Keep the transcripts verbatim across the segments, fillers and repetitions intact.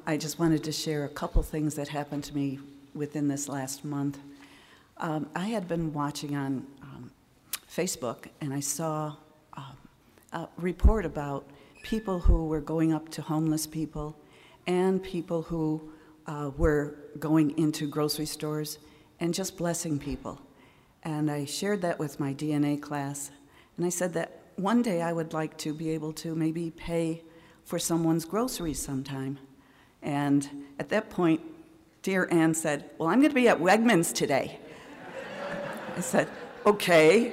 I just wanted to share a couple things that happened to me within this last month. Um, I had been watching on um, Facebook, and I saw um, a report about people who were going up to homeless people and people who uh, were going into grocery stores and just blessing people. And I shared that with my D N A class, and I said that one day I would like to be able to maybe pay for someone's groceries sometime. And at that point, dear Ann said, well, I'm going to be at Wegmans today. I said, okay.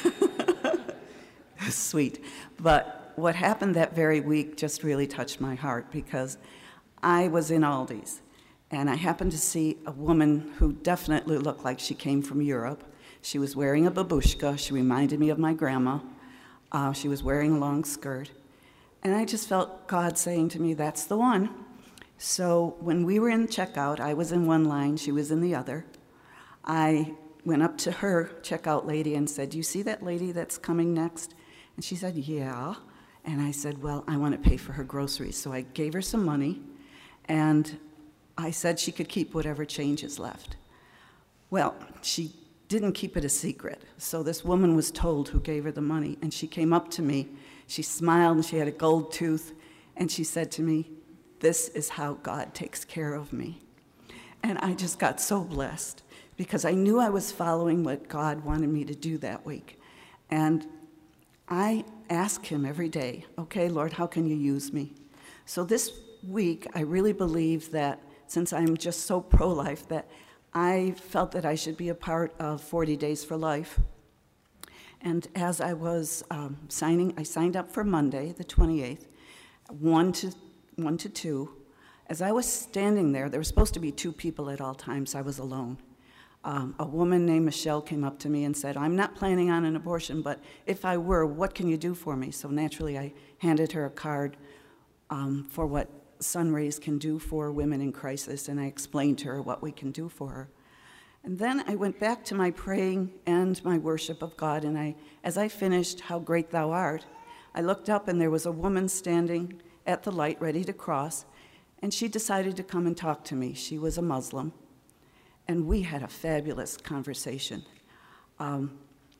Sweet. But what happened that very week just really touched my heart, because I was in Aldi's, and I happened to see a woman who definitely looked like she came from Europe. She was wearing a babushka. She reminded me of my grandma. Uh, she was wearing a long skirt. And I just felt God saying to me, that's the one. So when we were in checkout, I was in one line, she was in the other. I went up to her checkout lady and said, do you see that lady that's coming next? And she said, yeah. And I said, well, I want to pay for her groceries. So I gave her some money, and I said she could keep whatever change is left. Well, she didn't keep it a secret. So this woman was told who gave her the money, and she came up to me. She smiled, and she had a gold tooth, and she said to me, this is how God takes care of me. And I just got so blessed, because I knew I was following what God wanted me to do that week. And I ask him every day, okay, Lord, how can you use me? So this week, I really believe that since I'm just so pro-life, that I felt that I should be a part of forty days for Life. And as I was um, signing, I signed up for Monday, the twenty-eighth, one to, one to two. As I was standing there, there were supposed to be two people at all times. I was alone. Um, a woman named Michelle came up to me and said, I'm not planning on an abortion, but if I were, what can you do for me? So naturally, I handed her a card um, for what Sunrays can do for women in crisis, and I explained to her what we can do for her. And then I went back to my praying and my worship of God, and I, as I finished, How Great Thou Art, I looked up, and there was a woman standing at the light ready to cross, and she decided to come and talk to me. She was a Muslim, and we had a fabulous conversation. Um,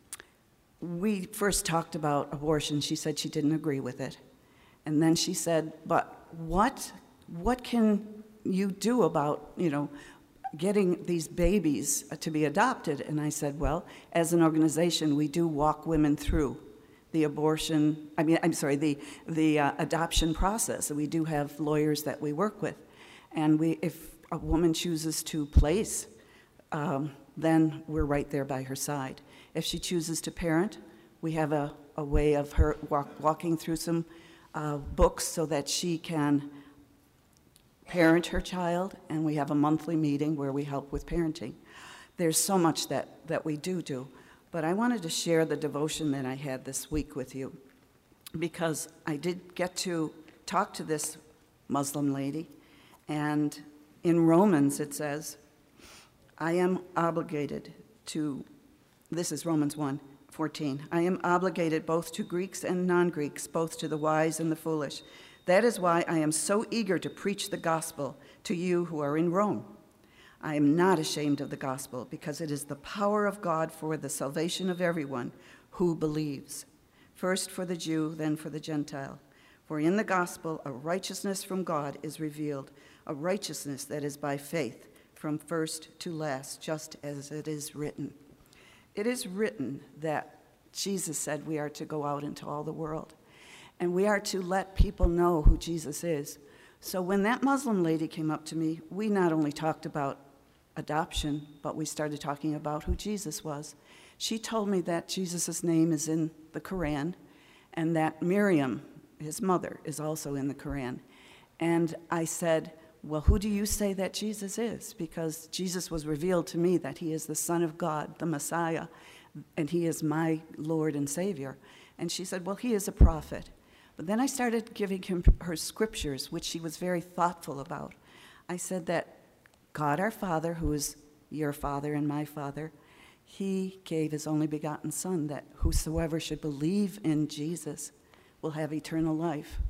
we first talked about abortion. She said she didn't agree with it. And then she said, but what, what can you do about, you know, getting these babies to be adopted? And I said, well, as an organization, we do walk women through the abortion, I mean, I'm sorry, the, the uh, adoption process. We do have lawyers that we work with. And we, if a woman chooses to place, um, then we're right there by her side. If she chooses to parent, we have a, a way of her walk, walking through some uh, books so that she can parent her child, and we have a monthly meeting where we help with parenting. There's so much that, that we do do, but I wanted to share the devotion that I had this week with you, because I did get to talk to this Muslim lady, and in Romans it says, I am obligated to, this is Romans one fourteen, I am obligated both to Greeks and non-Greeks, both to the wise and the foolish. That is why I am so eager to preach the gospel to you who are in Rome. I am not ashamed of the gospel, because it is the power of God for the salvation of everyone who believes. First for the Jew, then for the Gentile. For in the gospel a righteousness from God is revealed, a righteousness that is by faith, from first to last, just as it is written. It is written that Jesus said we are to go out into all the world, and we are to let people know who Jesus is. So when that Muslim lady came up to me, we not only talked about adoption, but we started talking about who Jesus was. She told me that Jesus' name is in the Quran, and that Miriam, his mother, is also in the Quran. And I said, well, who do you say that Jesus is? Because Jesus was revealed to me that he is the Son of God, the Messiah, and he is my Lord and Savior. And she said, well, he is a prophet. But then I started giving him her scriptures, which she was very thoughtful about. I said that God our Father, who is your Father and my Father, he gave his only begotten Son, that whosoever should believe in Jesus will have eternal life.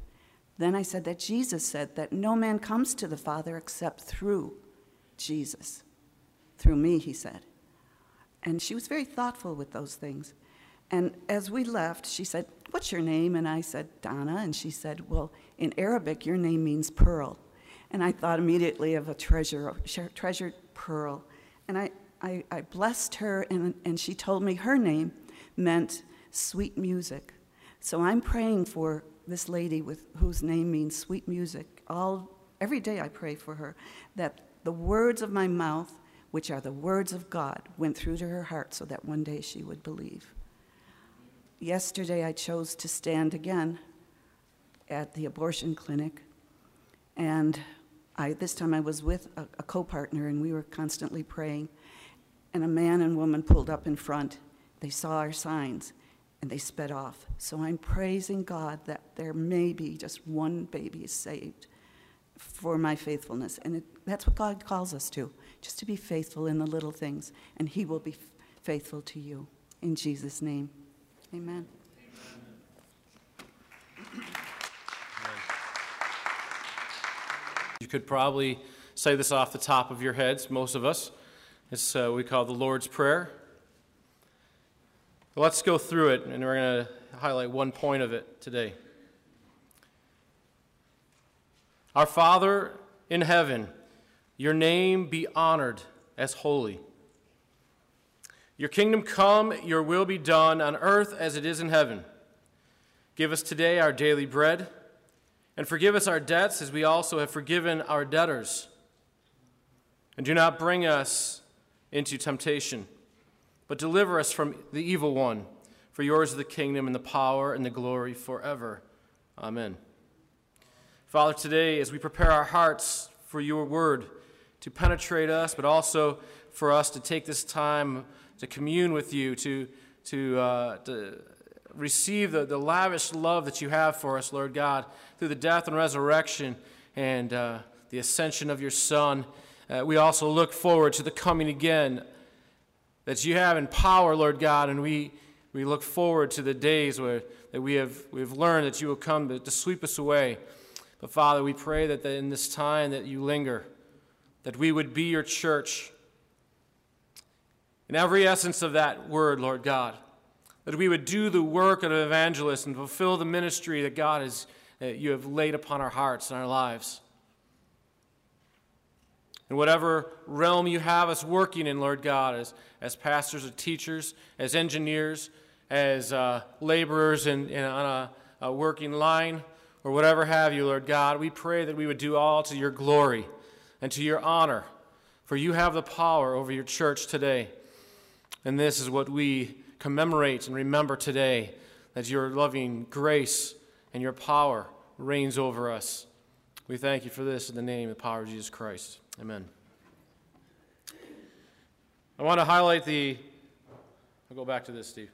Then I said that Jesus said that no man comes to the Father except through Jesus. Through me, he said. And she was very thoughtful with those things. And as we left, she said, "What's your name?" And I said, "Donna." And she said, "Well, in Arabic, your name means pearl." And I thought immediately of a treasure, a treasured pearl. And I, I, I blessed her, and, and she told me her name meant sweet music. So I'm praying for this lady with whose name means sweet music. All every day I pray for her, that the words of my mouth, which are the words of God, went through to her heart so that one day she would believe. Yesterday I chose to stand again at the abortion clinic, and I, this time I was with a, a co-partner, and we were constantly praying, and a man and woman pulled up in front. They saw our signs, and they sped off. So I'm praising God that there may be just one baby saved for my faithfulness, and it, that's what God calls us to, just to be faithful in the little things, and he will be f- faithful to you. In Jesus' name, amen. You could probably say this off the top of your heads, most of us. It's uh, we call the Lord's Prayer. Let's go through it, and we're going to highlight one point of it today. Our Father in heaven, your name be honored as holy. Your kingdom come, your will be done on earth as it is in heaven. Give us today our daily bread, and forgive us our debts as we also have forgiven our debtors. And do not bring us into temptation, but deliver us from the evil one. For yours is the kingdom and the power and the glory forever. Amen. Father, today as we prepare our hearts for your word to penetrate us, but also for us to take this time to commune with you, to, to, uh, to receive the, the lavish love that you have for us, Lord God, through the death and resurrection and uh, the ascension of your Son. Uh, we also look forward to the coming again that you have in power, Lord God, and we, we look forward to the days where that we have we have learned that you will come to, to sweep us away. But Father, we pray that in this time that you linger, that we would be your church in every essence of that word, Lord God, that we would do the work of an evangelist and fulfill the ministry that God has, that you have laid upon our hearts and our lives. In whatever realm you have us working in, Lord God, as, as pastors or teachers, as engineers, as uh, laborers in, in, on a, a working line, or whatever have you, Lord God, we pray that we would do all to your glory and to your honor, for you have the power over your church today. And this is what we commemorate and remember today, that your loving grace and your power reigns over us. We thank you for this in the name and power of Jesus Christ. Amen. I want to highlight the, I'll go back to this, Steve.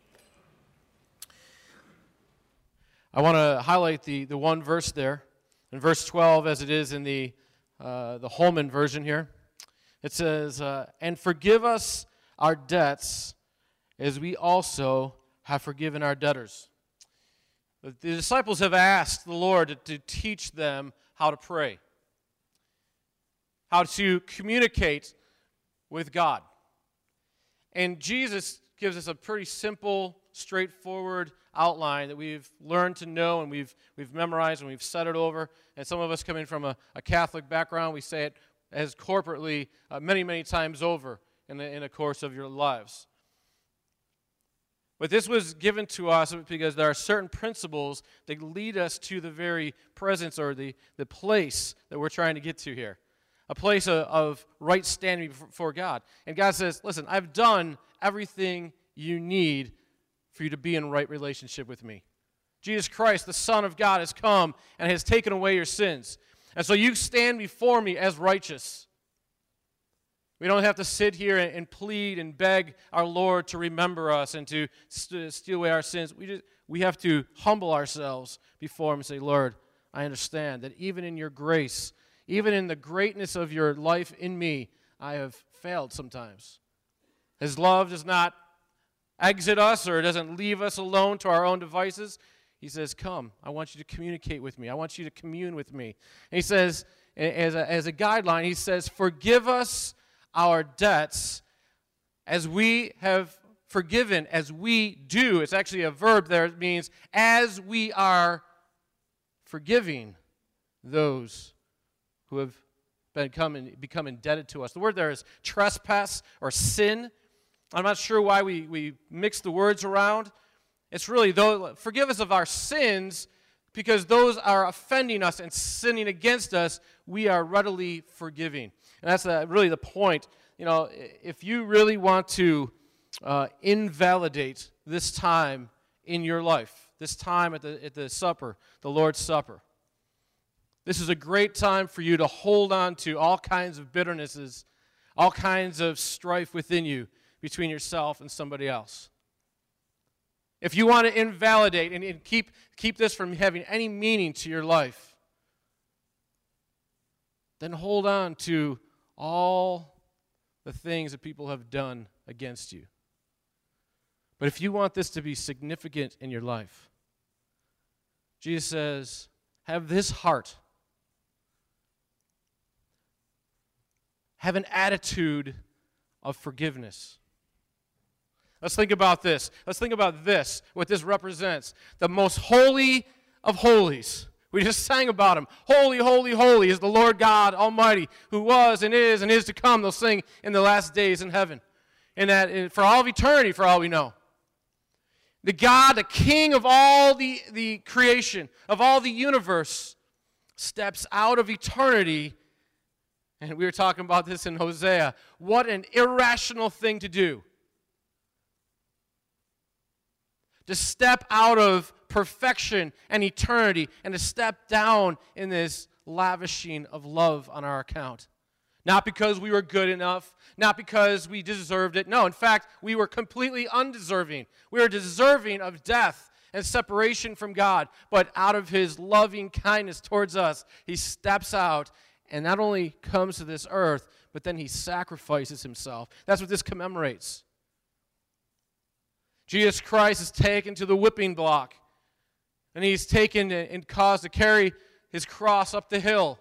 I want to highlight the, the one verse there, in verse twelve, as it is in the, uh, the Holman version here. It says, uh, and forgive us our debts as we also have forgiven our debtors. The, the disciples have asked the Lord to, to teach them how to pray, how to communicate with God. And Jesus gives us a pretty simple, straightforward outline that we've learned to know and we've we've memorized and we've said it over. And some of us coming from a, a Catholic background, we say it as corporately uh, many, many times over in the, in the course of your lives. But this was given to us because there are certain principles that lead us to the very presence or the, the place that we're trying to get to here. A place of, of right standing before God. And God says, listen, I've done everything you need for you to be in right relationship with me. Jesus Christ, the Son of God, has come and has taken away your sins. And so you stand before me as righteous. We don't have to sit here and, and plead and beg our Lord to remember us and to st- steal away our sins. We just, we have to humble ourselves before Him and say, Lord, I understand that even in your grace, even in the greatness of your life in me, I have failed sometimes. His love does not exit us or doesn't leave us alone to our own devices. He says, come, I want you to communicate with me. I want you to commune with me. And he says, as a, as a guideline, he says, forgive us our debts as we have forgiven, as we do. It's actually a verb there. It means as we are forgiving those who have become, become indebted to us. The word there is trespass or sin. I'm not sure why we, we mix the words around. It's really, though, forgive us of our sins, because those are offending us and sinning against us, we are readily forgiving. And that's uh, really the point. You know, if you really want to uh, invalidate this time in your life, this time at the, at the supper, the Lord's Supper, this is a great time for you to hold on to all kinds of bitternesses, all kinds of strife within you between yourself and somebody else. If you want to invalidate and, and keep, keep this from having any meaning to your life, then hold on to all the things that people have done against you. But if you want this to be significant in your life, Jesus says, have this heart. Have an attitude of forgiveness. Let's think about this. Let's think about this, what this represents. The most holy of holies. We just sang about him. Holy, holy, holy is the Lord God Almighty, who was and is and is to come. They'll sing in the last days in heaven. And that for all of eternity, for all we know. The God, the King of all the, the creation, of all the universe, steps out of eternity. And we were talking about this in Hosea. What an irrational thing to do. To step out of perfection and eternity and to step down in this lavishing of love on our account. Not because we were good enough, not because we deserved it. No, in fact, we were completely undeserving. We were deserving of death and separation from God. But out of his loving kindness towards us, he steps out and not only comes to this earth, but then he sacrifices himself. That's what this commemorates. Jesus Christ is taken to the whipping block, and he's taken and caused to carry his cross up the hill,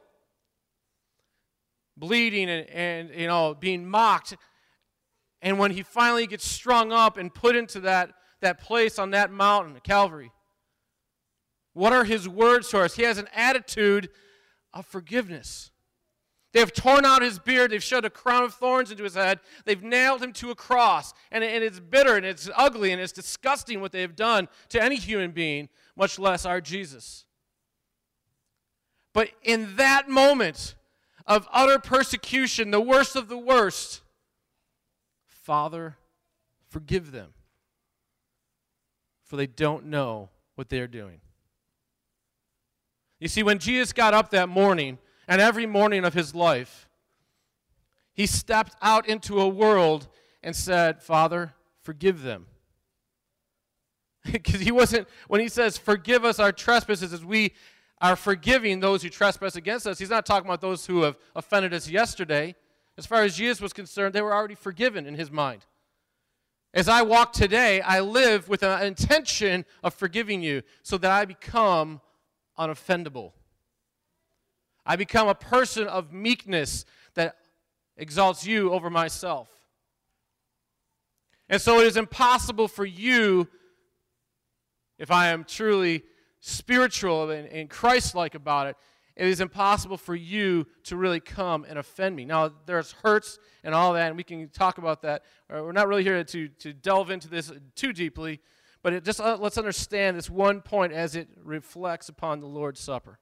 bleeding and, and you know being mocked. And when he finally gets strung up and put into that, that place on that mountain, Calvary, what are his words to us? He has an attitude of forgiveness. They have torn out his beard. They've shoved a crown of thorns into his head. They've nailed him to a cross. And, and it's bitter and it's ugly and it's disgusting what they have done to any human being, much less our Jesus. But in that moment of utter persecution, the worst of the worst, Father, forgive them, for they don't know what they are doing. You see, when Jesus got up that morning, and every morning of his life, he stepped out into a world and said, Father, forgive them. Because he wasn't, when he says, forgive us our trespasses as we are forgiving those who trespass against us, he's not talking about those who have offended us yesterday. As far as Jesus was concerned, they were already forgiven in his mind. As I walk today, I live with an intention of forgiving you so that I become unoffendable. I become a person of meekness that exalts you over myself. And so it is impossible for you, if I am truly spiritual and, and Christ-like about it, it is impossible for you to really come and offend me. Now, there's hurts and all that, and we can talk about that. We're not really here to, to delve into this too deeply, but it just uh, let's understand this one point as it reflects upon the Lord's Supper.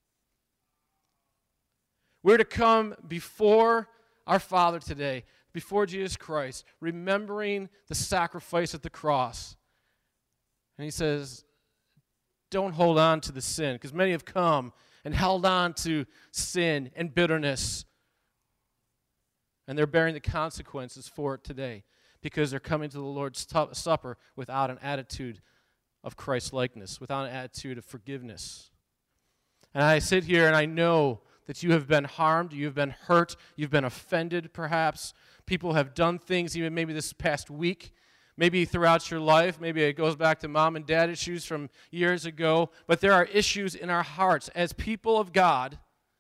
We're to come before our Father today, before Jesus Christ, remembering the sacrifice at the cross. And he says, don't hold on to the sin, because many have come and held on to sin and bitterness, and they're bearing the consequences for it today, because they're coming to the Lord's t- Supper without an attitude of Christ-likeness, without an attitude of forgiveness. And I sit here and I know that you have been harmed, you've been hurt, you've been offended perhaps. People have done things even maybe this past week, maybe throughout your life. Maybe it goes back to mom and dad issues from years ago. But there are issues in our hearts as people of God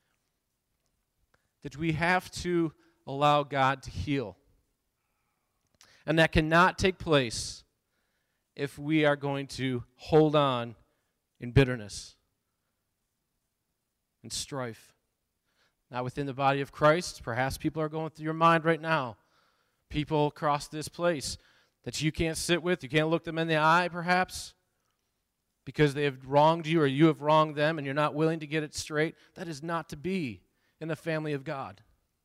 that we have to allow God to heal. And that cannot take place if we are going to hold on in bitterness and strife. Not within the body of Christ. Perhaps people are going through your mind right now. People across this place that you can't sit with, you can't look them in the eye, perhaps, because they have wronged you or you have wronged them and you're not willing to get it straight. That is not to be in the family of God.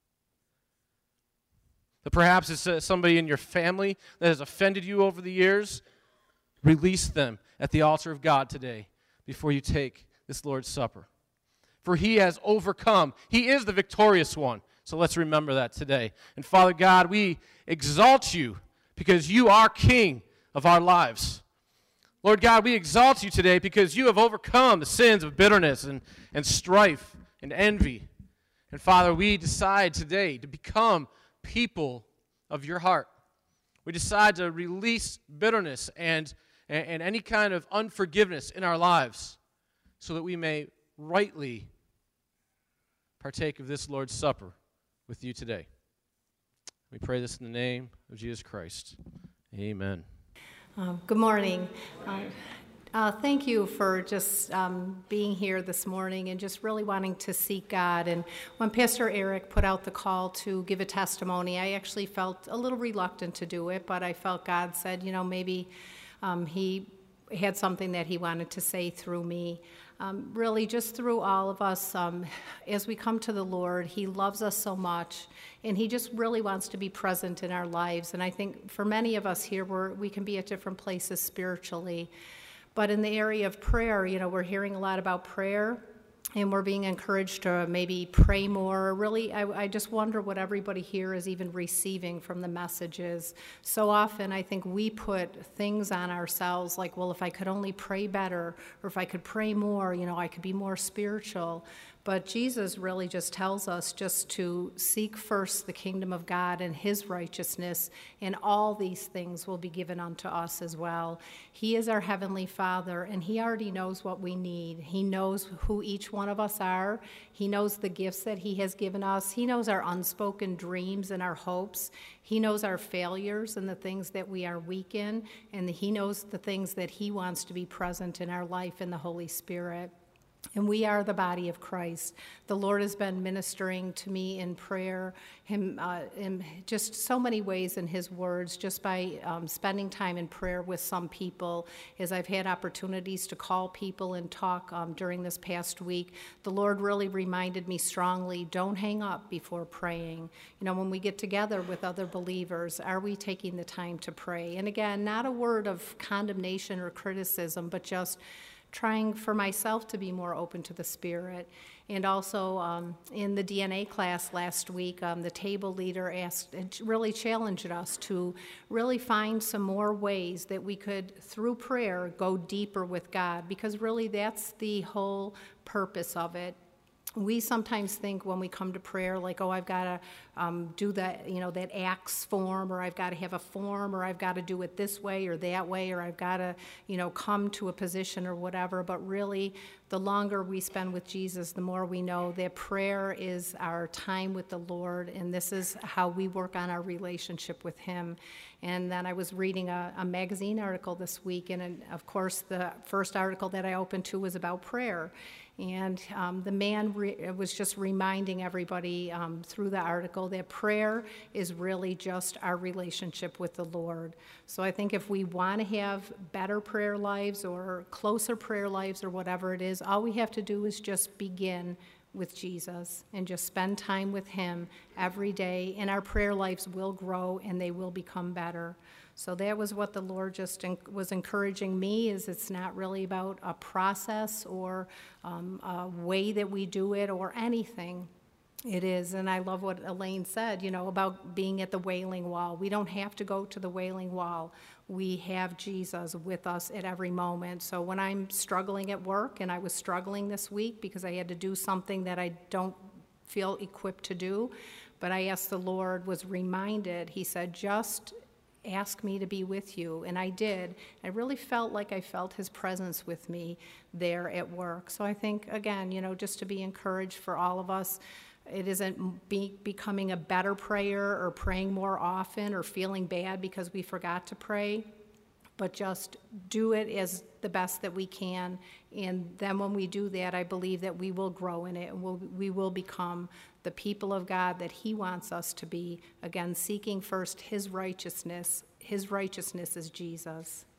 But perhaps it's uh, somebody in your family that has offended you over the years. Release them at the altar of God today before you take this Lord's Supper. For he has overcome. He is the victorious one. So let's remember that today. And Father God, we exalt you because you are King of our lives. Lord God, we exalt you today because you have overcome the sins of bitterness and, and strife and envy. And Father, we decide today to become people of your heart. We decide to release bitterness and, and, and any kind of unforgiveness in our lives so that we may rightly partake of this Lord's Supper with you today. We pray this in the name of Jesus Christ. Amen. Um, good morning. Uh, uh, thank you for just um, being here this morning and just really wanting to seek God. And when Pastor Eric put out the call to give a testimony, I actually felt a little reluctant to do it, but I felt God said, you know, maybe um, he had something that he wanted to say through me. Um, really, just through all of us, um, as we come to the Lord, he loves us so much, and he just really wants to be present in our lives. And I think for many of us here, we're, we can be at different places spiritually. But in the area of prayer, you know, we're hearing a lot about prayer, and we're being encouraged to maybe pray more. Really, I, I just wonder what everybody here is even receiving from the messages. So often, I think we put things on ourselves like, well, if I could only pray better, or if I could pray more, you know, I could be more spiritual. But Jesus really just tells us just to seek first the kingdom of God and his righteousness, and all these things will be given unto us as well. He is our heavenly Father, and he already knows what we need. He knows who each one of us are. He knows the gifts that he has given us. He knows our unspoken dreams and our hopes. He knows our failures and the things that we are weak in, and he knows the things that he wants to be present in our life in the Holy Spirit. And we are the body of Christ. The Lord has been ministering to me in prayer, him uh, in just so many ways in his words, just by um, spending time in prayer with some people. As I've had opportunities to call people and talk um, during this past week, the Lord really reminded me strongly, don't hang up before praying. You know, when we get together with other believers, are we taking the time to pray? And again, not a word of condemnation or criticism, but just trying for myself to be more open to the Spirit. And also um, in the D N A class last week, um, the table leader asked, and really challenged us to really find some more ways that we could, through prayer, go deeper with God, because really that's the whole purpose of it. We sometimes think when we come to prayer, like, oh, I've got to um, do that, you know, that Acts form, or I've got to have a form, or I've got to do it this way or that way, or I've got to, you know, come to a position or whatever. But really, the longer we spend with Jesus, the more we know that prayer is our time with the Lord, and this is how we work on our relationship with him. And then I was reading a, a magazine article this week, and, and of course, the first article that I opened to was about prayer. And um, the man re- was just reminding everybody um, through the article that prayer is really just our relationship with the Lord. So I think if we want to have better prayer lives or closer prayer lives or whatever it is, all we have to do is just begin with Jesus and just spend time with him every day, and our prayer lives will grow and they will become better. So that was what the Lord just en- was encouraging me, is it's not really about a process or um, a way that we do it or anything. It is, and I love what Elaine said, you know, about being at the Wailing Wall. We don't have to go to the Wailing Wall. We have Jesus with us at every moment. So when I'm struggling at work, and I was struggling this week because I had to do something that I don't feel equipped to do, but I asked the Lord, was reminded, he said, just ask me to be with you, and I did. I really felt like I felt his presence with me there at work. So I think, again, you know, just to be encouraged for all of us, it isn't be, becoming a better prayer or praying more often or feeling bad because we forgot to pray, but just do it as the best that we can. And then when we do that, I believe that we will grow in it, and we'll, we will become the people of God that he wants us to be, again, seeking first his righteousness. His righteousness is Jesus.